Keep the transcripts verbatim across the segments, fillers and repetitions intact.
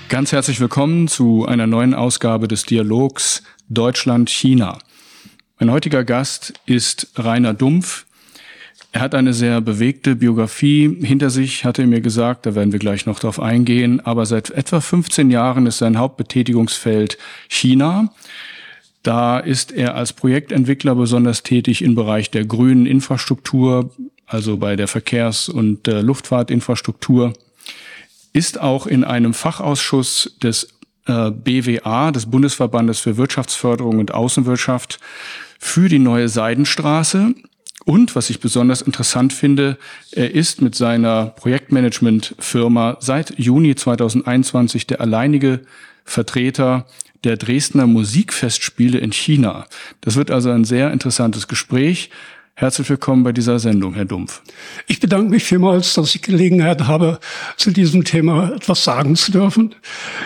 Ganz herzlich willkommen zu einer neuen Ausgabe des Dialogs Deutschland-China. Mein heutiger Gast ist Rainer Dumpf. Er hat eine sehr bewegte Biografie hinter sich, hat er mir gesagt, da werden wir gleich noch drauf eingehen. Aber seit etwa fünfzehn Jahren ist sein Hauptbetätigungsfeld China. Da ist er als Projektentwickler besonders tätig im Bereich der grünen Infrastruktur, also bei der Verkehrs- und äh, Luftfahrtinfrastruktur. Ist auch in einem Fachausschuss des äh, B W A, des Bundesverbandes für Wirtschaftsförderung und Außenwirtschaft, für die neue Seidenstraße. Und, was ich besonders interessant finde, er ist mit seiner Projektmanagement-Firma seit Juni zweitausendeinundzwanzig der alleinige Vertreter der Dresdner Musikfestspiele in China. Das wird also ein sehr interessantes Gespräch. Herzlich willkommen bei dieser Sendung, Herr Dumpf. Ich bedanke mich vielmals, dass ich Gelegenheit habe, zu diesem Thema etwas sagen zu dürfen.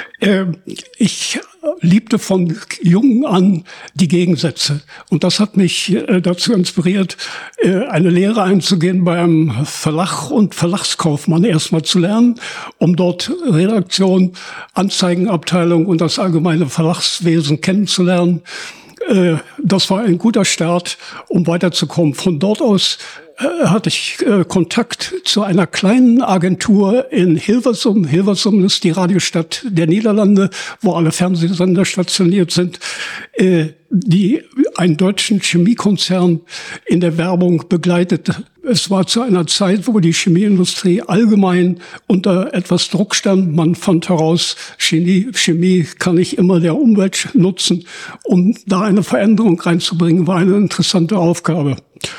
Ich liebte von jung an die Gegensätze. Und das hat mich dazu inspiriert, eine Lehre einzugehen bei einem Verlag und Verlagskaufmann erstmal zu lernen, um dort Redaktion, Anzeigenabteilung und das allgemeine Verlagswesen kennenzulernen. Das war ein guter Start, um weiterzukommen. Von dort aus äh, hatte ich äh, Kontakt zu einer kleinen Agentur in Hilversum. Hilversum ist die Radiostadt der Niederlande, wo alle Fernsehsender stationiert sind, äh, die einen deutschen Chemiekonzern in der Werbung begleitete. Es war zu einer Zeit, wo die Chemieindustrie allgemein unter etwas Druck stand. Man fand heraus, Chemie, Chemie kann nicht immer der Umwelt nutzen. Um da eine Veränderung reinzubringen, war eine interessante Aufgabe.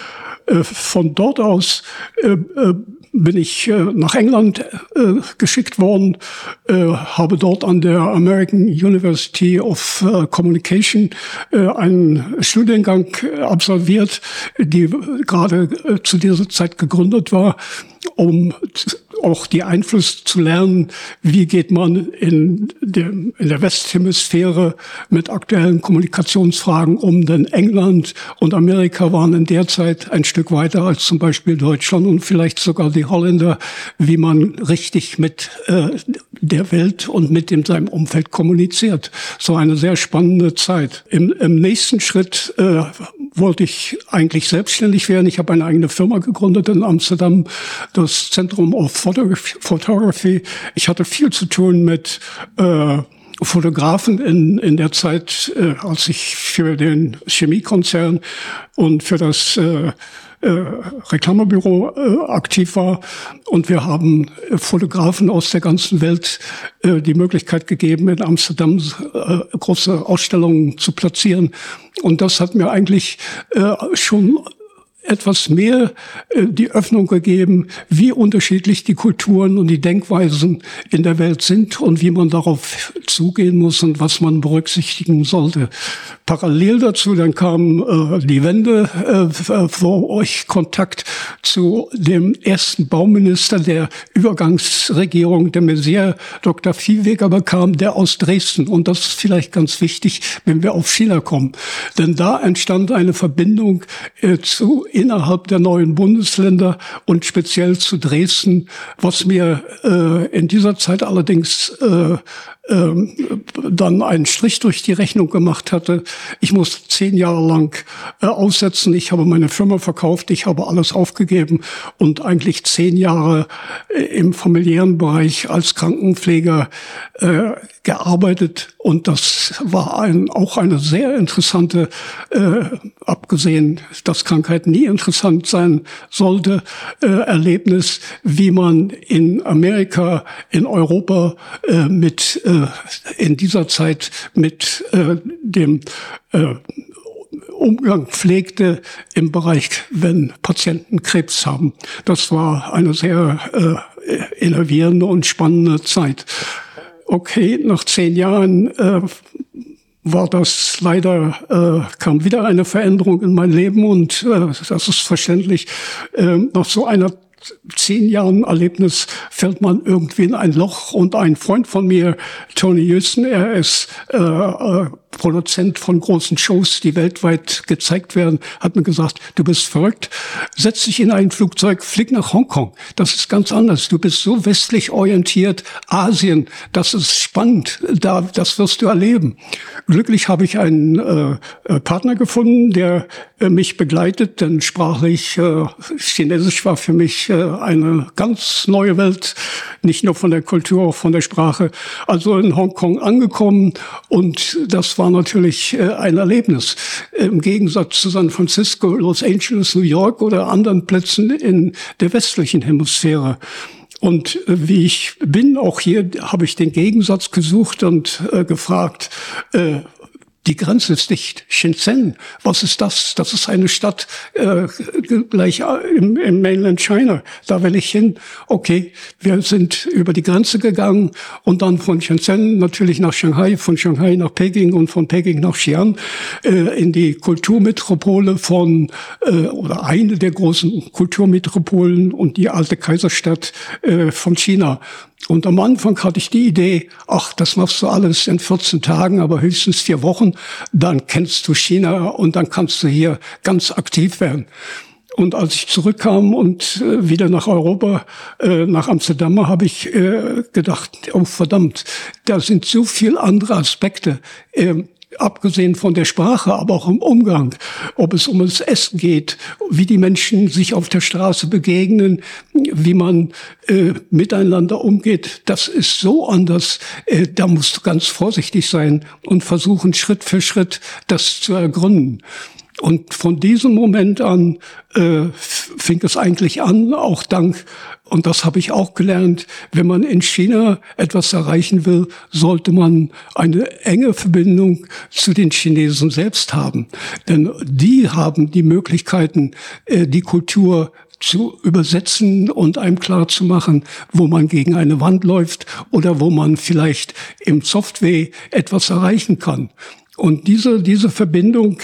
Von dort aus äh, bin ich äh, nach England äh, geschickt worden, äh, habe dort an der American University of äh, Communication äh, einen Studiengang äh, absolviert, die gerade äh, zu dieser Zeit gegründet war, um auch die Einflüsse zu lernen, wie geht man in der, in der Westhemisphäre mit aktuellen Kommunikationsfragen um. Denn England und Amerika waren in der Zeit ein Stück weiter als zum Beispiel Deutschland und vielleicht sogar die Holländer, wie man richtig mit äh, der Welt und mit dem seinem Umfeld kommuniziert. So eine sehr spannende Zeit. Im, im nächsten Schritt äh, wollte ich eigentlich selbstständig werden. Ich habe eine eigene Firma gegründet in Amsterdam, das Zentrum of Photography. Ich hatte viel zu tun mit äh, Fotografen in, in der Zeit, äh, als ich für den Chemiekonzern und für das äh, äh, Reklamebüro äh, aktiv war. Und wir haben äh, Fotografen aus der ganzen Welt äh, die Möglichkeit gegeben, in Amsterdam äh, große Ausstellungen zu platzieren. Und das hat mir eigentlich äh, schon etwas mehr äh, die Öffnung gegeben, wie unterschiedlich die Kulturen und die Denkweisen in der Welt sind und wie man darauf zugehen muss und was man berücksichtigen sollte. Parallel dazu, dann kam äh, die Wende, äh, wo ich Kontakt zu dem ersten Bauminister der Übergangsregierung, der Messier, Doktor Viehweger, bekam, der aus Dresden. Und das ist vielleicht ganz wichtig, wenn wir auf China kommen. Denn da entstand eine Verbindung äh, zu innerhalb der neuen Bundesländer und speziell zu Dresden, was mir äh, in dieser Zeit allerdings äh, ähm, dann einen Strich durch die Rechnung gemacht hatte. Ich musste zehn Jahre lang äh, aussetzen. Ich habe meine Firma verkauft, ich habe alles aufgegeben und eigentlich zehn Jahre äh, im familiären Bereich als Krankenpfleger äh, gearbeitet. Und das war ein, auch eine sehr interessante, äh, abgesehen, dass Krankheit nie interessant sein sollte, äh, Erlebnis, wie man in Amerika, in Europa äh, mit äh, in dieser Zeit mit äh, dem äh, Umgang pflegte im Bereich, wenn Patienten Krebs haben. Das war eine sehr äh, innovierende und spannende Zeit. Okay, nach zehn Jahren äh, war das leider, äh, kam wieder eine Veränderung in mein Leben und äh, das ist verständlich. Äh, nach so einer zehn Jahren Erlebnis fällt man irgendwie in ein Loch und ein Freund von mir, Tony Houston, er ist äh, Produzent von großen Shows, die weltweit gezeigt werden, hat mir gesagt, du bist verrückt, setz dich in ein Flugzeug, flieg nach Hongkong. Das ist ganz anders. Du bist so westlich orientiert, Asien, das ist spannend, da, das wirst du erleben. Glücklich habe ich einen äh, Partner gefunden, der äh, mich begleitet, denn sprachlich äh, Chinesisch war für mich äh, eine ganz neue Welt, nicht nur von der Kultur, auch von der Sprache. Also in Hongkong angekommen und das war natürlich äh, ein Erlebnis. Im Gegensatz zu San Francisco, Los Angeles, New York oder anderen Plätzen in der westlichen Hemisphäre. Und äh, wie ich bin, auch hier habe ich den Gegensatz gesucht und äh, gefragt, äh, die Grenze ist dicht. Shenzhen, was ist das? Das ist eine Stadt äh, gleich im, im Mainland China. Da will ich hin. Okay, wir sind über die Grenze gegangen und dann von Shenzhen natürlich nach Shanghai, von Shanghai nach Peking und von Peking nach Xi'an äh, in die Kulturmetropole von äh, oder eine der großen Kulturmetropolen und die alte Kaiserstadt äh, von China. Und am Anfang hatte ich die Idee, ach, das machst du alles in vierzehn Tagen, aber höchstens vier Wochen. Dann kennst du China und dann kannst du hier ganz aktiv werden. Und als ich zurückkam und äh, wieder nach Europa, äh, nach Amsterdam, habe ich äh, gedacht, oh verdammt, da sind so viele andere Aspekte. Äh, Abgesehen von der Sprache, aber auch im Umgang, ob es um das Essen geht, wie die Menschen sich auf der Straße begegnen, wie man äh, miteinander umgeht, das ist so anders. Äh, da musst du ganz vorsichtig sein und versuchen, Schritt für Schritt das zu ergründen. Und von diesem Moment an äh, fing es eigentlich an, auch dank, und das habe ich auch gelernt, wenn man in China etwas erreichen will, sollte man eine enge Verbindung zu den Chinesen selbst haben. Denn die haben die Möglichkeiten, äh, die Kultur zu übersetzen und einem klar zu machen, wo man gegen eine Wand läuft oder wo man vielleicht im Software etwas erreichen kann. Und diese, diese Verbindung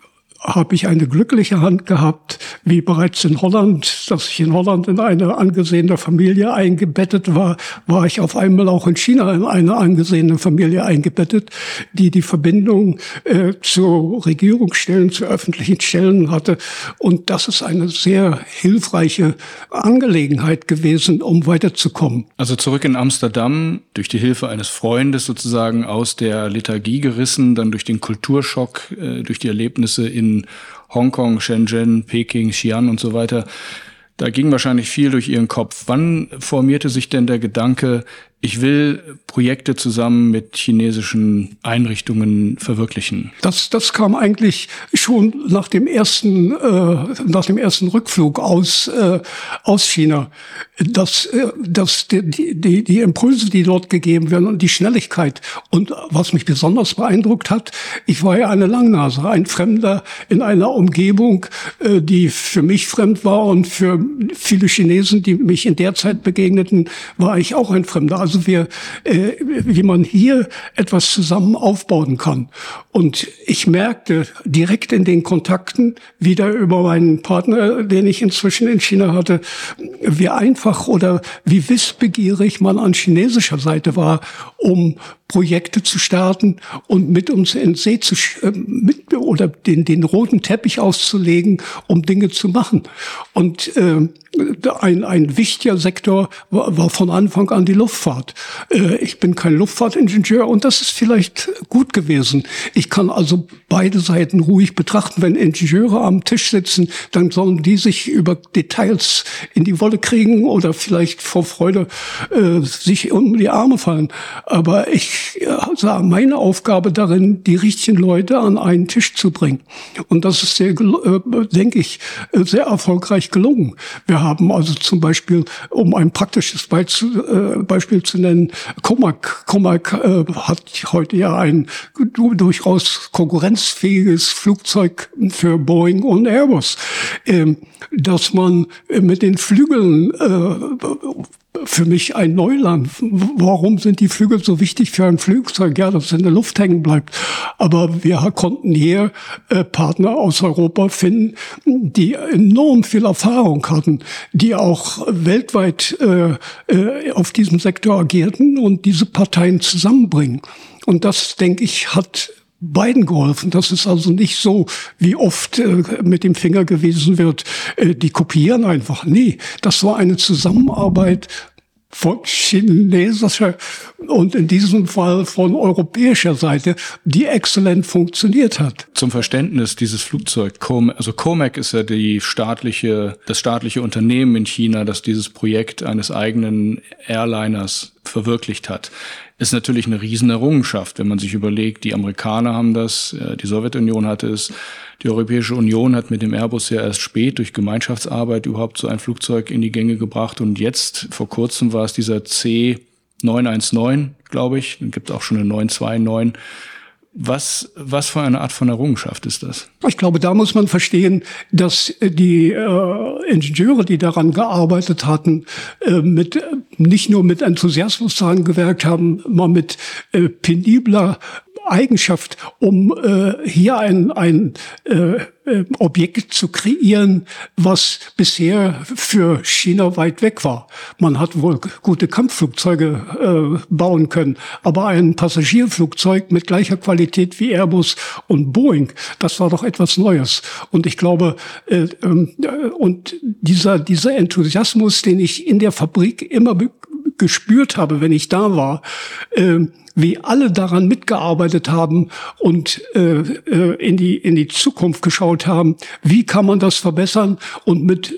habe ich eine glückliche Hand gehabt, wie bereits in Holland, dass ich in Holland in eine angesehene Familie eingebettet war, war ich auf einmal auch in China in eine angesehene Familie eingebettet, die die Verbindung äh, zu Regierungsstellen, zu öffentlichen Stellen hatte. Und das ist eine sehr hilfreiche Angelegenheit gewesen, um weiterzukommen. Also zurück in Amsterdam, durch die Hilfe eines Freundes sozusagen aus der Lethargie gerissen, dann durch den Kulturschock, äh, durch die Erlebnisse in Hongkong, Shenzhen, Peking, Xi'an und so weiter. Da ging wahrscheinlich viel durch Ihren Kopf. Wann formierte sich denn der Gedanke, ich will Projekte zusammen mit chinesischen Einrichtungen verwirklichen? Das, das kam eigentlich schon nach dem ersten, äh, nach dem ersten Rückflug aus, äh, aus China. Das, äh, das, die, die, die Impulse, die dort gegeben werden und die Schnelligkeit. Und was mich besonders beeindruckt hat, ich war ja eine Langnase, ein Fremder in einer Umgebung, äh, die für mich fremd war und für viele Chinesen, die mich in der Zeit begegneten, war ich auch ein Fremder. Also wir, äh, wie man hier etwas zusammen aufbauen kann. Und ich merkte direkt in den Kontakten, wieder über meinen Partner, den ich inzwischen in China hatte, wie einfach oder wie wissbegierig man an chinesischer Seite war, um Projekte zu starten und mit uns in den See zu äh, mit oder den den roten Teppich auszulegen, um Dinge zu machen. Und äh, ein ein wichtiger Sektor war, war von Anfang an die Luftfahrt. Äh, ich bin kein Luftfahrtingenieur und das ist vielleicht gut gewesen. Ich kann also beide Seiten ruhig betrachten. Wenn Ingenieure am Tisch sitzen, dann sollen die sich über Details in die Wolle kriegen oder vielleicht vor Freude äh, sich um die Arme fallen. Aber ich sah meine Aufgabe darin, die richtigen Leute an einen Tisch zu bringen. Und das ist sehr, äh, denke ich, sehr erfolgreich gelungen. Wir haben also zum Beispiel, um ein praktisches Beispiel, äh, Beispiel zu nennen, Comac. Comac äh, hat heute ja ein durchaus konkurrenzfähiges Flugzeug für Boeing und Airbus, äh, dass man mit den Flügeln äh, für mich ein Neuland. Warum sind die Flügel so wichtig für ein Flugzeug? Ja, dass es in der Luft hängen bleibt. Aber wir konnten hier äh, Partner aus Europa finden, die enorm viel Erfahrung hatten, die auch weltweit äh, äh, auf diesem Sektor agierten und diese Parteien zusammenbringen. Und das, denke ich, hat beiden geholfen. Das ist also nicht so, wie oft äh, mit dem Finger gewiesen wird, äh, die kopieren einfach. Nee, das war eine Zusammenarbeit von chinesischer und in diesem Fall von europäischer Seite, die exzellent funktioniert hat. Zum Verständnis, dieses Flugzeug, also Comac ist ja die staatliche, das staatliche Unternehmen in China, das dieses Projekt eines eigenen Airliners verwirklicht hat. Ist natürlich eine Riesenerrungenschaft, wenn man sich überlegt, die Amerikaner haben das, die Sowjetunion hatte es, die Europäische Union hat mit dem Airbus ja erst spät durch Gemeinschaftsarbeit überhaupt so ein Flugzeug in die Gänge gebracht und jetzt, vor kurzem war es dieser C neun eins neun, glaube ich, dann gibt es auch schon eine neun zwei neun. Was, was für eine Art von Errungenschaft ist das? Ich glaube, da muss man verstehen, dass die äh, Ingenieure, die daran gearbeitet hatten, äh, mit nicht nur mit Enthusiasmus daran gewirkt haben, mal mit äh, penibler Eigenschaft, um äh, hier ein, ein äh, Objekt zu kreieren, was bisher für China weit weg war. Man hat wohl gute Kampfflugzeuge äh, bauen können, aber ein Passagierflugzeug mit gleicher Qualität wie Airbus und Boeing, das war doch etwas Neues. Und ich glaube, äh, äh, und dieser dieser Enthusiasmus, den ich in der Fabrik immer gespürt habe, wenn ich da war, äh, wie alle daran mitgearbeitet haben und äh, in die in die Zukunft geschaut haben. Wie kann man das verbessern und mit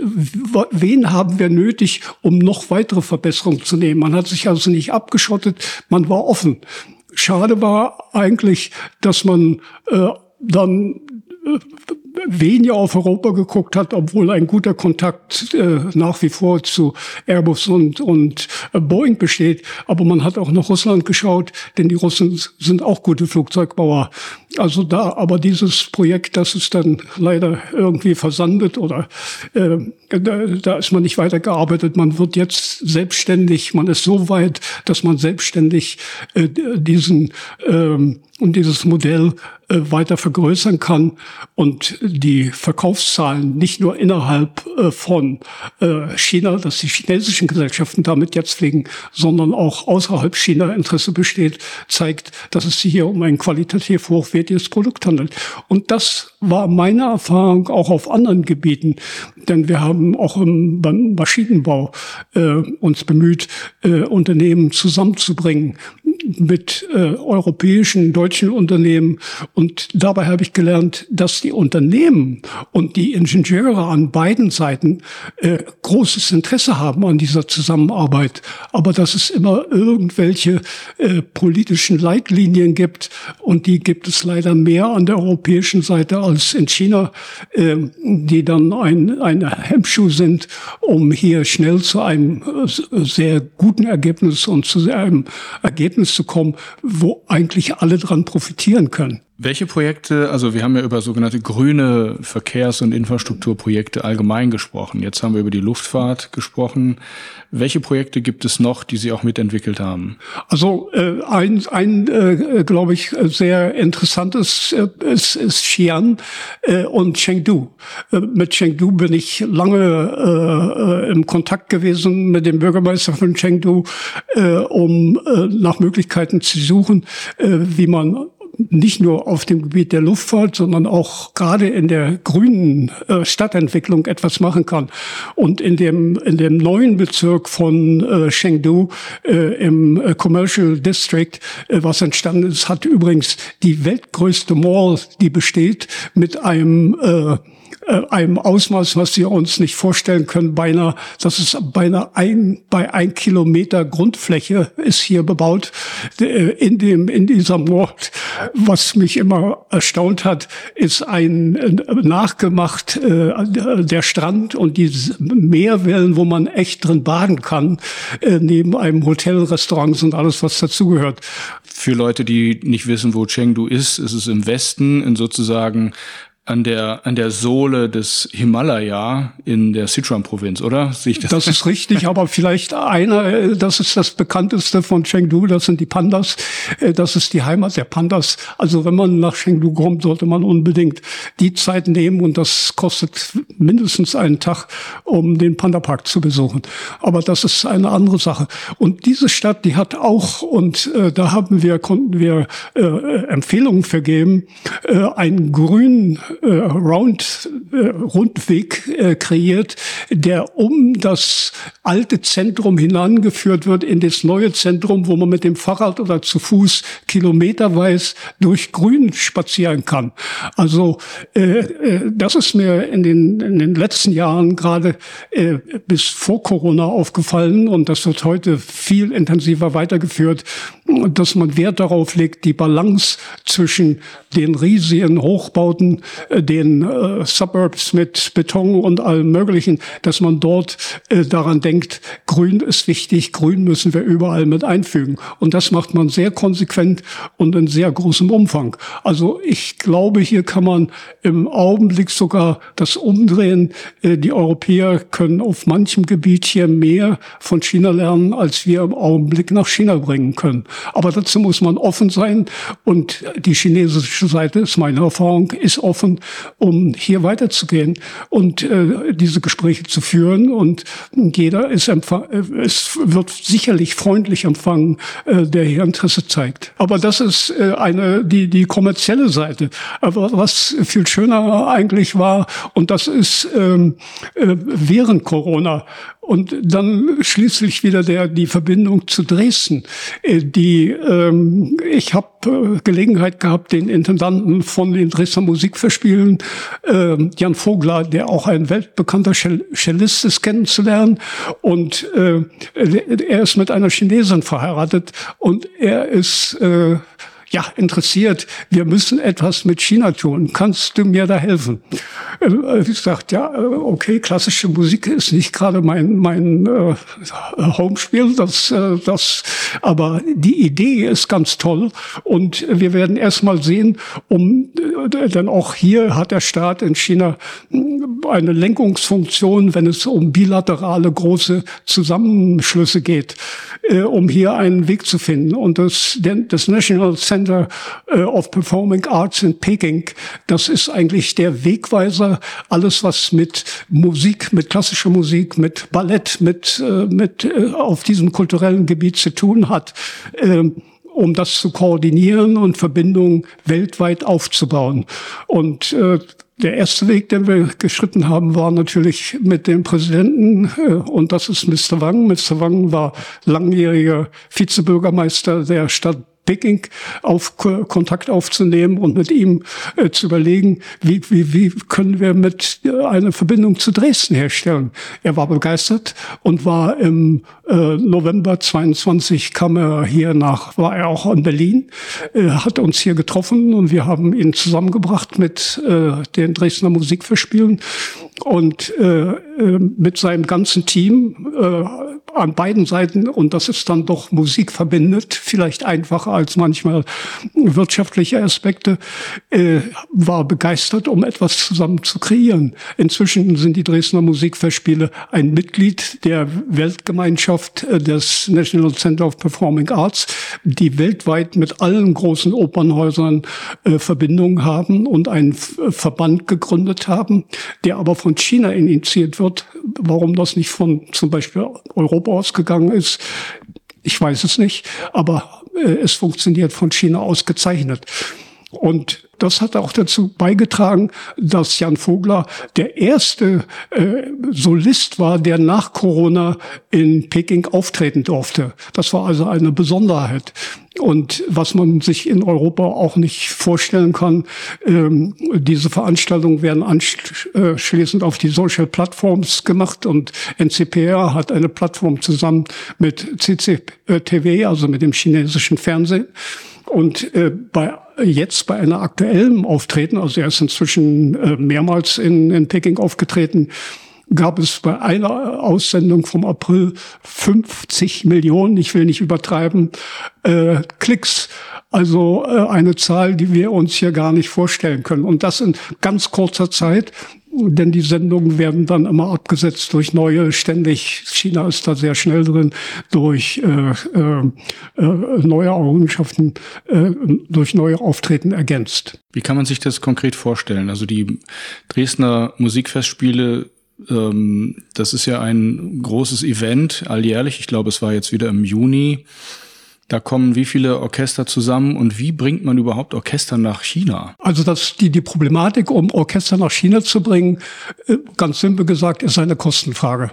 wen haben wir nötig, um noch weitere Verbesserungen zu nehmen? Man hat sich also nicht abgeschottet, man war offen. Schade war eigentlich, dass man äh, dann äh, weniger auf Europa geguckt hat, obwohl ein guter Kontakt äh, nach wie vor zu Airbus und, und äh, Boeing besteht. Aber man hat auch nach Russland geschaut, denn die Russen sind auch gute Flugzeugbauer. Also da, aber dieses Projekt, das ist dann leider irgendwie versandet oder äh, da, da ist man nicht weitergearbeitet. Man wird jetzt selbstständig, man ist so weit, dass man selbstständig äh, diesen ähm, und dieses Modell äh, weiter vergrößern kann und die Verkaufszahlen nicht nur innerhalb äh, von äh, China, dass die chinesischen Gesellschaften damit jetzt fliegen, sondern auch außerhalb China Interesse besteht, zeigt, dass es sich hier um ein qualitativ hochwertiges Produkt handelt. Und das war meine Erfahrung auch auf anderen Gebieten, denn wir haben auch im, beim Maschinenbau äh, uns bemüht, äh, Unternehmen zusammenzubringen mit äh, europäischen, deutschen Unternehmen. Und dabei habe ich gelernt, dass die Unternehmen und die Ingenieure an beiden Seiten äh, großes Interesse haben an dieser Zusammenarbeit. Aber dass es immer irgendwelche äh, politischen Leitlinien gibt, und die gibt es leider mehr an der europäischen Seite als in China, äh, die dann ein, ein Hemmschuh sind, um hier schnell zu einem äh, sehr guten Ergebnis und zu einem Ergebnis zu kommen, wo eigentlich alle dran profitieren können. Welche Projekte, also wir haben ja über sogenannte grüne Verkehrs- und Infrastrukturprojekte allgemein gesprochen. Jetzt haben wir über die Luftfahrt gesprochen. Welche Projekte gibt es noch, die Sie auch mitentwickelt haben? Also äh, ein, ein äh, glaube ich, sehr interessantes äh, ist, ist Xi'an äh, und Chengdu. Äh, mit Chengdu bin ich lange äh, im Kontakt gewesen mit dem Bürgermeister von Chengdu, äh, um äh, nach Möglichkeiten zu suchen, äh, wie man nicht nur auf dem Gebiet der Luftfahrt, sondern auch gerade in der grünen äh, Stadtentwicklung etwas machen kann. Und in dem in dem neuen Bezirk von äh, Chengdu äh, im äh, Commercial District, äh, was entstanden ist, hat übrigens die weltgrößte Mall, die besteht, mit einem äh, einem Ausmaß, was wir uns nicht vorstellen können, beinahe, das ist beinahe ein, bei ein Kilometer Grundfläche ist hier bebaut, in dem, in dieser Mall. Was mich immer erstaunt hat, ist ein, nachgemacht, äh, der Strand und die Meerwellen, wo man echt drin baden kann, äh, neben einem Hotel, Restaurants und alles, was dazugehört. Für Leute, die nicht wissen, wo Chengdu ist, ist es im Westen, in sozusagen an der, an der Sohle des Himalaya in der Sichuan-Provinz, oder? Sehe ich das? Das ist richtig, aber vielleicht einer, das ist das bekannteste von Chengdu, das sind die Pandas. Das ist die Heimat der Pandas. Also wenn man nach Chengdu kommt, sollte man unbedingt die Zeit nehmen und das kostet mindestens einen Tag, um den Panda-Park zu besuchen. Aber das ist eine andere Sache. Und diese Stadt, die hat auch, und äh, da haben wir, konnten wir äh, Empfehlungen vergeben, äh, einen grünen äh, Round, äh, Rundweg äh, kreiert, der um das alte Zentrum hinangeführt wird in das neue Zentrum, wo man mit dem Fahrrad oder zu Fuß kilometerweise durch Grün spazieren kann. Also äh, äh, das ist mir in den, in den letzten Jahren gerade äh, bis vor Corona aufgefallen und das wird heute viel intensiver weitergeführt, dass man Wert darauf legt, die Balance zwischen den riesigen Hochbauten, äh, den äh, Suburbs mit Beton und allem Möglichen, dass man dort äh, daran denkt, Grün ist wichtig, Grün müssen wir überall mit einfügen. Und das macht man sehr konsequent und in sehr großem Umfang. Also ich glaube, hier kann man im Augenblick sogar das umdrehen. Äh, die Europäer können auf manchem Gebiet hier mehr von China lernen, als wir im Augenblick nach China bringen können. Aber dazu muss man offen sein und die chinesische Seite, ist meine Erfahrung, ist offen, um hier weiterzugehen und äh, diese Gespräche zu führen. Und jeder ist empfang- es wird sicherlich freundlich empfangen, äh, der hier Interesse zeigt. Aber das ist äh, eine die die kommerzielle Seite. Aber was viel schöner eigentlich war, und das ist ähm, äh, während Corona und dann schließlich wieder der die Verbindung zu Dresden. Äh, die ähm, ich habe äh, Gelegenheit gehabt, den Intendanten von den Dresdner Musikfestspielen, äh, Jan Vogler, der auch ein weltbekannter Cellist ist, kennenzulernen. Und äh, er ist mit einer Chinesin verheiratet und er ist äh, ja, interessiert, wir müssen etwas mit China tun. Kannst du mir da helfen? Ich sagte, ja, okay, klassische Musik ist nicht gerade mein mein äh, Homespiel, das äh, das, aber die Idee ist ganz toll und wir werden erstmal sehen, um äh, denn auch hier hat der Staat in China eine Lenkungsfunktion, wenn es um bilaterale große Zusammenschlüsse geht, äh, um hier einen Weg zu finden. Und das das National Center of Performing Arts in Peking, das ist eigentlich der Wegweiser. Alles, was mit Musik, mit klassischer Musik, mit Ballett, mit, mit auf diesem kulturellen Gebiet zu tun hat, um das zu koordinieren und Verbindungen weltweit aufzubauen. Und äh, der erste Weg, den wir geschritten haben, war natürlich mit dem Präsidenten, äh, und das ist Mister Wang. Mister Wang war langjähriger Vizebürgermeister der Stadt Peking, auf Kontakt aufzunehmen und mit ihm äh, zu überlegen, wie, wie, wie können wir mit äh, eine Verbindung zu Dresden herstellen. Er war begeistert und war im äh, November zweiundzwanzig kam er hier nach, war er auch in Berlin, äh, hat uns hier getroffen und wir haben ihn zusammengebracht mit äh, den Dresdner Musikfestspielen und äh, äh, mit seinem ganzen Team äh, an beiden Seiten, und das ist dann doch Musik verbindet, vielleicht einfacher als manchmal wirtschaftliche Aspekte, äh, war begeistert, um etwas zusammen zu kreieren. Inzwischen sind die Dresdner Musikfestspiele ein Mitglied der Weltgemeinschaft äh, des National Center of Performing Arts, die weltweit mit allen großen Opernhäusern äh, Verbindungen haben und einen F- Verband gegründet haben, der aber von China initiiert wird. Warum das nicht von zum Beispiel Europa ausgegangen ist, ich weiß es nicht, aber äh, es funktioniert von China ausgezeichnet. Und das hat auch dazu beigetragen, dass Jan Vogler der erste äh, Solist war, der nach Corona in Peking auftreten durfte. Das war also eine Besonderheit. Und was man sich in Europa auch nicht vorstellen kann, ähm, diese Veranstaltungen werden anschließend auf die Social Platforms gemacht und N C P R hat eine Plattform zusammen mit C C T V, also mit dem chinesischen Fernsehen. Und äh, bei jetzt bei einer aktuellen Auftreten, also er ist inzwischen äh, mehrmals in, in Peking aufgetreten, gab es bei einer Aussendung vom April fünfzig Millionen, ich will nicht übertreiben, äh, Klicks. Also äh, eine Zahl, die wir uns hier gar nicht vorstellen können. Und das in ganz kurzer Zeit, denn die Sendungen werden dann immer abgesetzt durch neue, ständig, China ist da sehr schnell drin, durch äh, äh, neue Errungenschaften, äh, durch neue Auftreten ergänzt. Wie kann man sich das konkret vorstellen? Also die Dresdner Musikfestspiele, ähm, das ist ja ein großes Event, alljährlich. Ich glaube, es war jetzt wieder im Juni. Da kommen wie viele Orchester zusammen und wie bringt man überhaupt Orchester nach China? Also das, die, die Problematik, um Orchester nach China zu bringen, ganz simpel gesagt, ist eine Kostenfrage.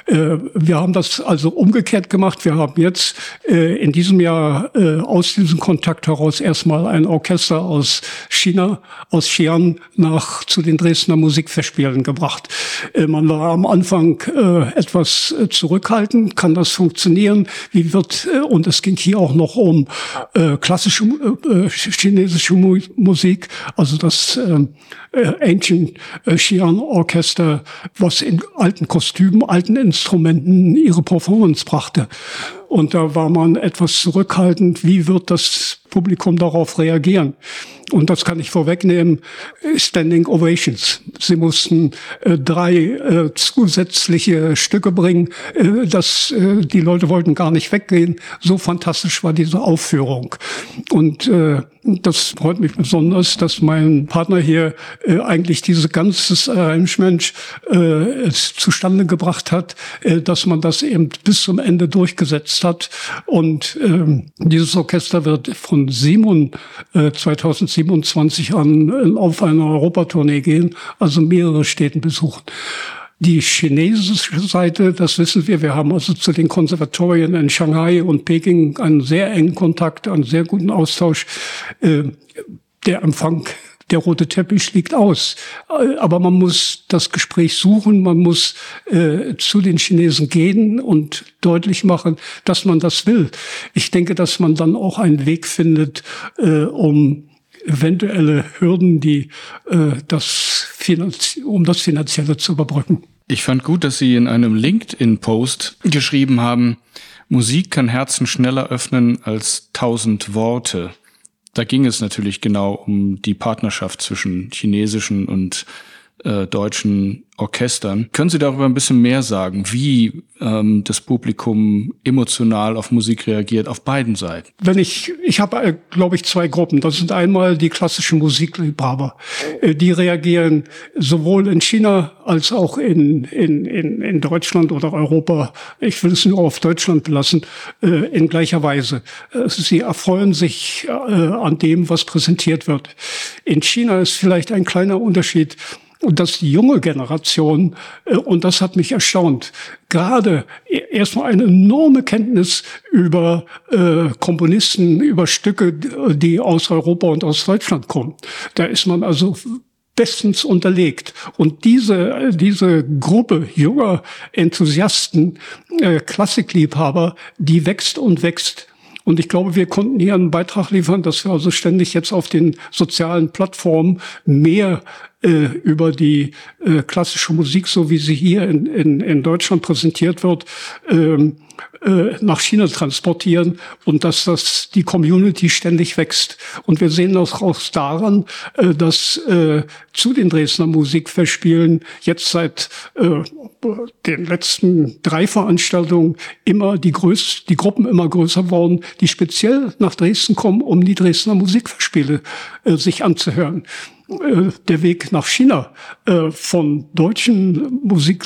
Wir haben das also umgekehrt gemacht. Wir haben jetzt in diesem Jahr aus diesem Kontakt heraus erstmal ein Orchester aus China, aus Xi'an, nach zu den Dresdner Musikfestspielen gebracht. Man war am Anfang etwas zurückhaltend. Kann das funktionieren? Wie wird, und es ging hier auch noch um äh, klassische äh, chinesische Mu- Musik, also das äh, Ancient Xi'an Orchester, was in alten Kostümen, alten Instrumenten ihre Performance brachte. Und da war man etwas zurückhaltend, wie wird das Publikum darauf reagieren? Und das kann ich vorwegnehmen, Standing Ovations. Sie mussten äh, drei äh, zusätzliche Stücke bringen, äh, dass äh, die Leute wollten gar nicht weggehen. So fantastisch war diese Aufführung. Und äh, das freut mich besonders, dass mein Partner hier äh, eigentlich dieses ganze Arrangement äh, es zustande gebracht hat, äh, dass man das eben bis zum Ende durchgesetzt hat. Und äh, dieses Orchester wird von Simon äh, zweitausendsiebenundzwanzig an äh, auf eine Europatournee gehen, also mehrere Städte besuchen. Die chinesische Seite, das wissen wir, wir haben also zu den Konservatorien in Shanghai und Peking einen sehr engen Kontakt, einen sehr guten Austausch. Äh, der Empfang, der rote Teppich liegt aus. Aber man muss das Gespräch suchen, man muss äh, zu den Chinesen gehen und deutlich machen, dass man das will. Ich denke, dass man dann auch einen Weg findet, äh, um eventuelle Hürden, die äh, das Finanz- um das Finanzielle zu überbrücken. Ich fand gut, dass Sie in einem LinkedIn-Post geschrieben haben, Musik kann Herzen schneller öffnen als tausend Worte. Da ging es natürlich genau um die Partnerschaft zwischen chinesischen und äh, deutschen Orchestern. Können Sie darüber ein bisschen mehr sagen, wie ähm, das Publikum emotional auf Musik reagiert, auf beiden Seiten? Wenn ich, ich habe, äh, glaube ich, zwei Gruppen. Das sind einmal die klassischen Musikliebhaber. Äh, die reagieren sowohl in China als auch in, in, in, in Deutschland oder Europa. Ich will es nur auf Deutschland belassen, äh, in gleicher Weise. Äh, sie erfreuen sich äh, an dem, was präsentiert wird. In China ist vielleicht ein kleiner Unterschied, und dass die junge Generation, und das hat mich erstaunt, gerade erstmal eine enorme Kenntnis über äh, Komponisten, über Stücke, die aus Europa und aus Deutschland kommen. Da ist man also bestens unterlegt. Und diese diese Gruppe junger Enthusiasten, äh, Klassikliebhaber, die wächst und wächst. Und ich glaube, wir konnten hier einen Beitrag liefern, dass wir also ständig jetzt auf den sozialen Plattformen mehr äh, über die äh, klassische Musik, so wie sie hier in, in, in Deutschland präsentiert wird, ähm, äh, nach China transportieren und dass das die Community ständig wächst. Und wir sehen das auch daran, äh, dass äh, zu den Dresdner Musikfestspielen jetzt seit äh, den letzten drei Veranstaltungen immer die größ die Gruppen immer größer wurden, die speziell nach Dresden kommen, um die Dresdner Musikfestspiele äh, sich anzuhören. Äh, der Weg nach China äh, von deutschen Musik,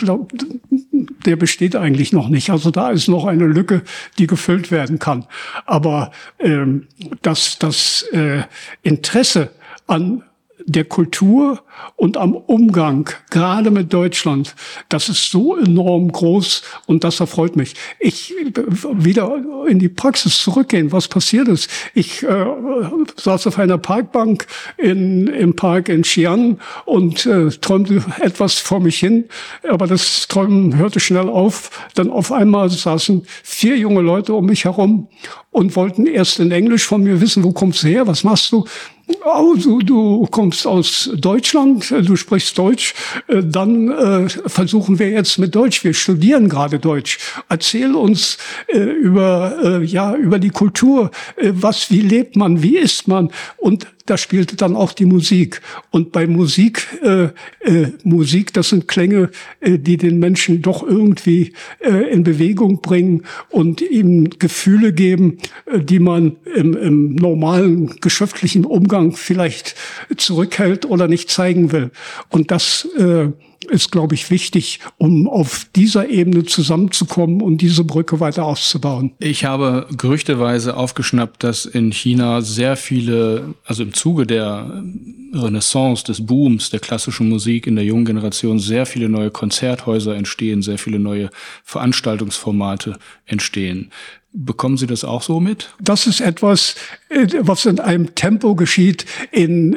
der besteht eigentlich noch nicht. Also da ist noch eine Lücke, die gefüllt werden kann. Aber ähm, dass das äh, Interesse an der Kultur und am Umgang, gerade mit Deutschland, das ist so enorm groß und das erfreut mich. Ich wieder in die Praxis zurückgehen, was passiert ist. Ich äh, saß auf einer Parkbank in, im Park in Xi'an und äh, träumte etwas vor mich hin, aber das Träumen hörte schnell auf. Dann auf einmal saßen vier junge Leute um mich herum und wollten erst in Englisch von mir wissen, wo kommst du her, was machst du? Also, du kommst aus Deutschland, du sprichst Deutsch, dann äh, versuchen wir jetzt mit Deutsch, wir studieren gerade Deutsch. Erzähl uns äh, über, äh, ja, über die Kultur, äh, was, wie lebt man, wie isst man, und da spielte dann auch die Musik. Und bei Musik, äh, äh, Musik, das sind Klänge, äh, die den Menschen doch irgendwie äh, in Bewegung bringen und ihm Gefühle geben, äh, die man im, im normalen geschäftlichen Umgang vielleicht zurückhält oder nicht zeigen will. Und das äh, ist, glaube ich, wichtig, um auf dieser Ebene zusammenzukommen und diese Brücke weiter auszubauen. Ich habe gerüchteweise aufgeschnappt, dass in China sehr viele, also im Zuge der Renaissance, des Booms der klassischen Musik in der jungen Generation, sehr viele neue Konzerthäuser entstehen, sehr viele neue Veranstaltungsformate entstehen. Bekommen Sie das auch so mit? Das ist etwas, was in einem Tempo geschieht in,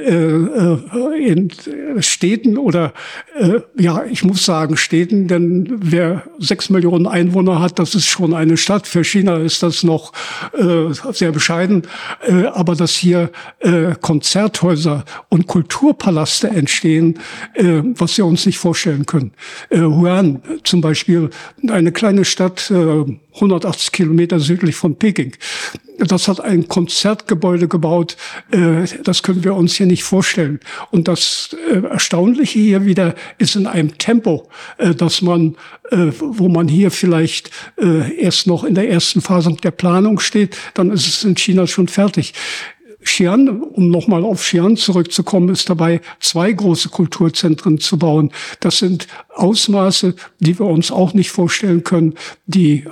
äh, in Städten oder, äh, ja, ich muss sagen Städten, denn wer sechs Millionen Einwohner hat, das ist schon eine Stadt. Für China ist das noch äh, sehr bescheiden. Äh, aber dass hier äh, Konzerthäuser und Kulturpalaste entstehen, äh, was wir uns nicht vorstellen können. Äh, Wuhan zum Beispiel, eine kleine Stadt, äh, hundertachtzig Kilometer südlich von Peking. Das hat ein Konzertgebäude gebaut. Das können wir uns hier nicht vorstellen. Und das Erstaunliche hier wieder ist in einem Tempo, dass man, wo man hier vielleicht erst noch in der ersten Phase der Planung steht, dann ist es in China schon fertig. Xi'an, um nochmal auf Xi'an zurückzukommen, ist dabei, zwei große Kulturzentren zu bauen. Das sind Ausmaße, die wir uns auch nicht vorstellen können, die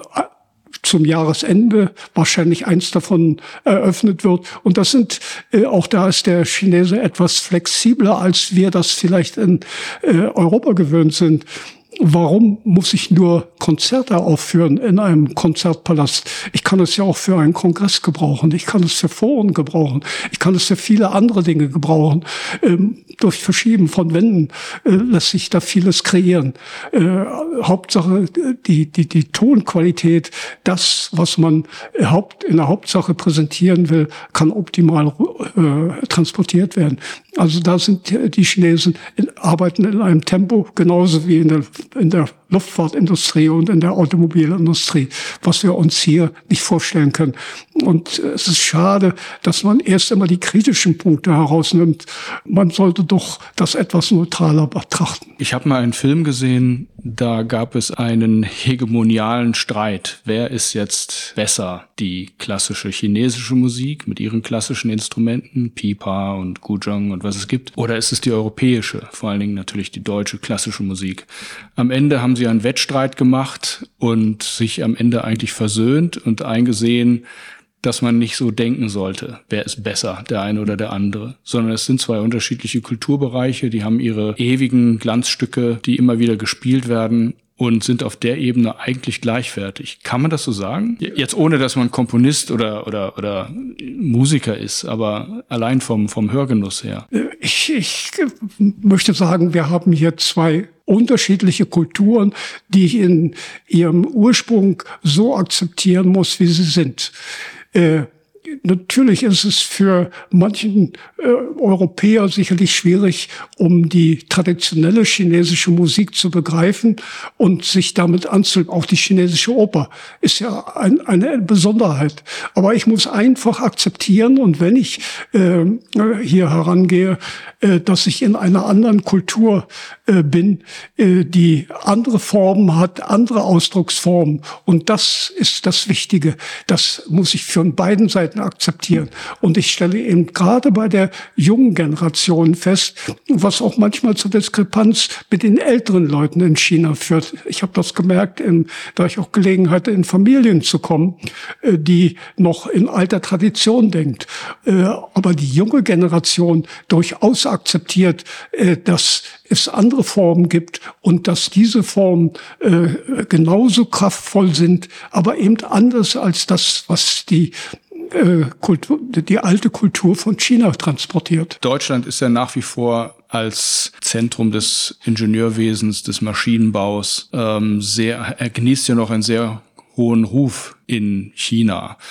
zum Jahresende wahrscheinlich eins davon eröffnet wird. Und das sind, äh, auch da ist der Chinese etwas flexibler, als wir das vielleicht in äh, Europa gewöhnt sind. Warum muss ich nur Konzerte aufführen in einem Konzertpalast? Ich kann es ja auch für einen Kongress gebrauchen. Ich kann es für Foren gebrauchen. Ich kann es für viele andere Dinge gebrauchen. Ähm, durch Verschieben von Wänden äh, lässt sich da vieles kreieren. Äh, Hauptsache die, die, die Tonqualität, das, was man Haupt, in der Hauptsache präsentieren will, kann optimal äh, transportiert werden. Also da sind die Chinesen in, arbeiten in einem Tempo, genauso wie in der, in der Luftfahrtindustrie und in der Automobilindustrie, was wir uns hier nicht vorstellen können. Und es ist schade, dass man erst immer die kritischen Punkte herausnimmt. Man sollte doch das etwas neutraler betrachten. Ich habe mal einen Film gesehen, da gab es einen hegemonialen Streit. Wer ist jetzt besser? Die klassische chinesische Musik mit ihren klassischen Instrumenten, Pipa und Guzheng und was es gibt. Oder ist es die europäische, vor allen Dingen natürlich die deutsche klassische Musik? Am Ende haben sie einen Wettstreit gemacht und sich am Ende eigentlich versöhnt und eingesehen, dass man nicht so denken sollte, wer ist besser, der eine oder der andere, sondern es sind zwei unterschiedliche Kulturbereiche, die haben ihre ewigen Glanzstücke, die immer wieder gespielt werden und sind auf der Ebene eigentlich gleichwertig. Kann man das so sagen? Jetzt ohne, dass man Komponist oder oder oder Musiker ist, aber allein vom vom Hörgenuss her. Ich, ich möchte sagen, wir haben hier zwei unterschiedliche Kulturen, die ich in ihrem Ursprung so akzeptieren muss, wie sie sind. Äh, natürlich ist es für manchen äh, Europäer sicherlich schwierig, um die traditionelle chinesische Musik zu begreifen und sich damit anzunehmen. Auch die chinesische Oper ist ja ein, eine Besonderheit. Aber ich muss einfach akzeptieren, und wenn ich äh, hier herangehe, äh, dass ich in einer anderen Kultur äh, bin, äh, die andere Formen hat, andere Ausdrucksformen. Und das ist das Wichtige. Das muss ich von beiden Seiten akzeptieren. Und ich stelle eben gerade bei der jungen Generation fest, was auch manchmal zur Diskrepanz mit den älteren Leuten in China führt. Ich habe das gemerkt, in, da ich auch Gelegenheit hatte, in Familien zu kommen, äh, die noch in alter Tradition denkt. Äh, aber die junge Generation durchaus akzeptiert, äh, dass es andere Formen gibt und dass diese Formen äh, genauso kraftvoll sind, aber eben anders als das, was die äh, Kultur, die alte Kultur von China transportiert. Deutschland ist ja nach wie vor als Zentrum des Ingenieurwesens, des Maschinenbaus ähm, sehr, er genießt ja noch einen sehr hohen Ruf in China.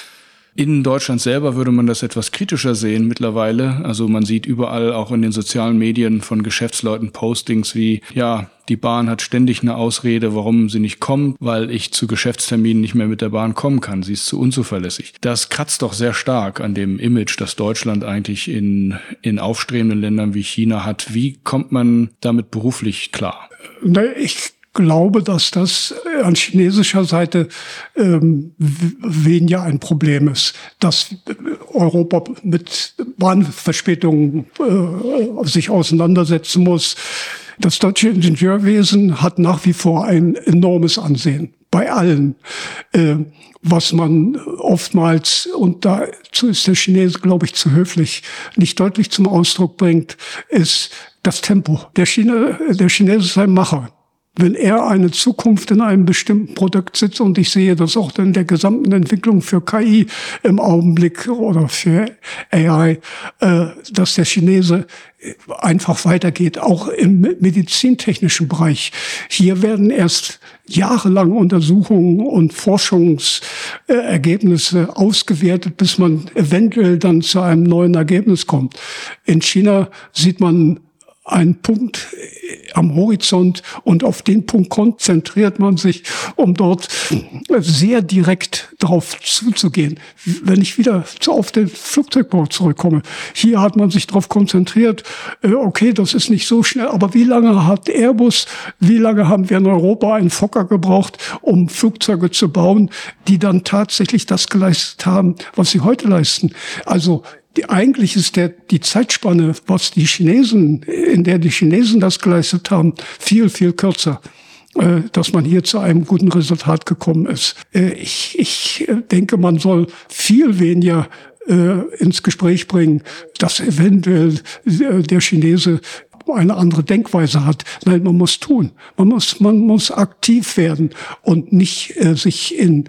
In Deutschland selber würde man das etwas kritischer sehen mittlerweile. Also man sieht überall auch in den sozialen Medien von Geschäftsleuten Postings wie, ja, die Bahn hat ständig eine Ausrede, warum sie nicht kommt, weil ich zu Geschäftsterminen nicht mehr mit der Bahn kommen kann. Sie ist zu unzuverlässig. Das kratzt doch sehr stark an dem Image, das Deutschland eigentlich in, in aufstrebenden Ländern wie China hat. Wie kommt man damit beruflich klar? Ich glaube, dass das an chinesischer Seite ähm, weniger ein Problem ist, dass Europa mit Bahnverspätungen äh, sich auseinandersetzen muss. Das deutsche Ingenieurwesen hat nach wie vor ein enormes Ansehen bei allen, äh, was man oftmals, und dazu ist der Chinese, glaube ich, zu höflich, nicht deutlich zum Ausdruck bringt, ist das Tempo. Der Chine, der Chinese ist ein Macher. Wenn er eine Zukunft in einem bestimmten Produkt sitzt, und ich sehe das auch in der gesamten Entwicklung für K I im Augenblick oder für A I, äh, dass der Chinese einfach weitergeht, auch im medizintechnischen Bereich. Hier werden erst jahrelang Untersuchungen und Forschungsergebnisse ausgewertet, bis man eventuell dann zu einem neuen Ergebnis kommt. In China sieht man einen Punkt am Horizont und auf den Punkt konzentriert man sich, um dort sehr direkt drauf zuzugehen. Wenn ich wieder auf den Flugzeugbau zurückkomme, hier hat man sich darauf konzentriert, okay, das ist nicht so schnell, aber wie lange hat Airbus, wie lange haben wir in Europa einen Fokker gebraucht, um Flugzeuge zu bauen, die dann tatsächlich das geleistet haben, was sie heute leisten? Also Die, eigentlich ist der, die Zeitspanne, was die Chinesen, in der die Chinesen das geleistet haben, viel, viel kürzer, äh, dass man hier zu einem guten Resultat gekommen ist. Äh, ich, ich denke, man soll viel weniger äh, ins Gespräch bringen, dass eventuell äh, der Chinese eine andere Denkweise hat. Nein, man muss tun. Man muss, man muss aktiv werden und nicht äh, sich in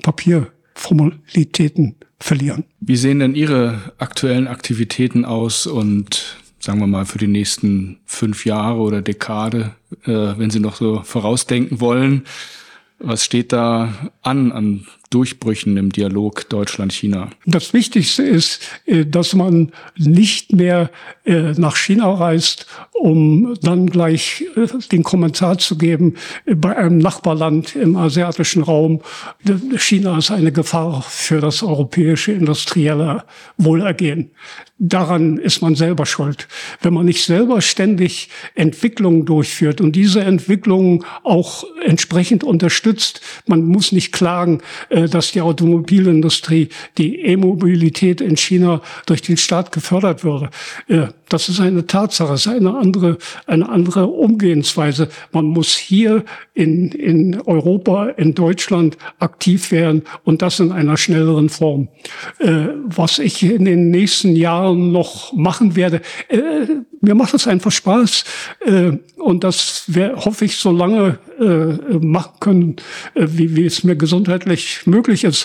Papierformalitäten verlieren. Wie sehen denn Ihre aktuellen Aktivitäten aus und sagen wir mal für die nächsten fünf Jahre oder Dekade, äh, wenn Sie noch so vorausdenken wollen? Was steht da an an Durchbrüchen im Dialog Deutschland-China? Das Wichtigste ist, dass man nicht mehr nach China reist, um dann gleich den Kommentar zu geben bei einem Nachbarland im asiatischen Raum. China ist eine Gefahr für das europäische industrielle Wohlergehen. Daran ist man selber schuld. Wenn man nicht selber ständig Entwicklungen durchführt und diese Entwicklungen auch entsprechend unterstützt, man muss nicht klagen, dass die Automobilindustrie, die E-Mobilität in China durch den Staat gefördert würde. Das ist eine Tatsache, es ist eine andere, eine andere Umgehensweise. Man muss hier in, in Europa, in Deutschland aktiv werden und das in einer schnelleren Form. Was ich in den nächsten Jahren noch machen werde, mir macht es einfach Spaß und das wär, hoffe ich, so lange machen können, wie, wie es mir gesundheitlich möglich ist,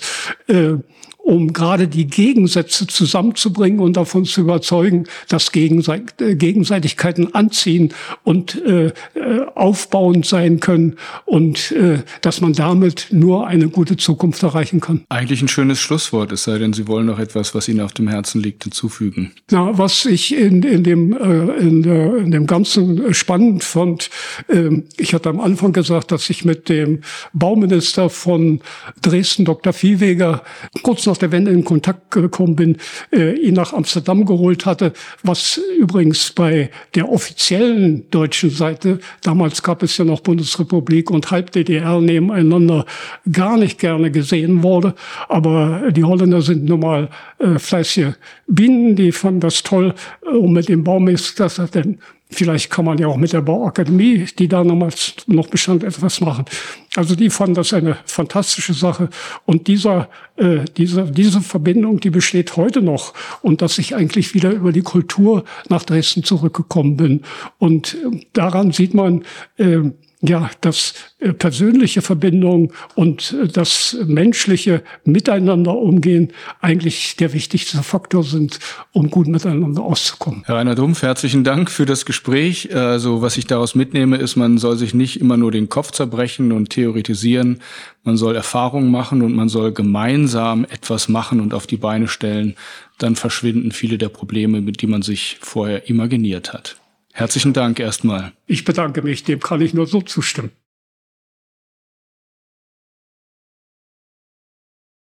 um gerade die Gegensätze zusammenzubringen und davon zu überzeugen, dass Gegenseitigkeiten anziehen und äh, aufbauend sein können und äh, dass man damit nur eine gute Zukunft erreichen kann. Eigentlich ein schönes Schlusswort, es sei denn, Sie wollen noch etwas, was Ihnen auf dem Herzen liegt, hinzufügen. Na, was ich in, in, dem, äh, in, der, in dem Ganzen spannend fand, äh, ich hatte am Anfang gesagt, dass ich mit dem Bauminister von Dresden, Doktor Viehweger, kurz nach der Wende in Kontakt gekommen bin, äh, ihn nach Amsterdam geholt hatte, was übrigens bei der offiziellen deutschen Seite, damals gab es ja noch Bundesrepublik und Halb-D D R nebeneinander, gar nicht gerne gesehen wurde. Aber die Holländer sind nun mal äh, fleißige Bienen, die fanden das toll, äh, und mit dem Baumeister, denn vielleicht kann man ja auch mit der Bauakademie, die da damals noch bestand, etwas machen. Also die fanden das eine fantastische Sache. Und dieser, äh, diese, diese Verbindung, die besteht heute noch. Und dass ich eigentlich wieder über die Kultur nach Dresden zurückgekommen bin. Und äh, daran sieht man, äh, ja, dass äh, persönliche Verbindung und äh, das menschliche Miteinander umgehen eigentlich der wichtigste Faktor sind, um gut miteinander auszukommen. Herr Rainer Dumpf, herzlichen Dank für das Gespräch. Also was ich daraus mitnehme, ist, man soll sich nicht immer nur den Kopf zerbrechen und theoretisieren. Man soll Erfahrungen machen und man soll gemeinsam etwas machen und auf die Beine stellen. Dann verschwinden viele der Probleme, mit die man sich vorher imaginiert hat. Herzlichen Dank erstmal. Ich bedanke mich, dem kann ich nur so zustimmen.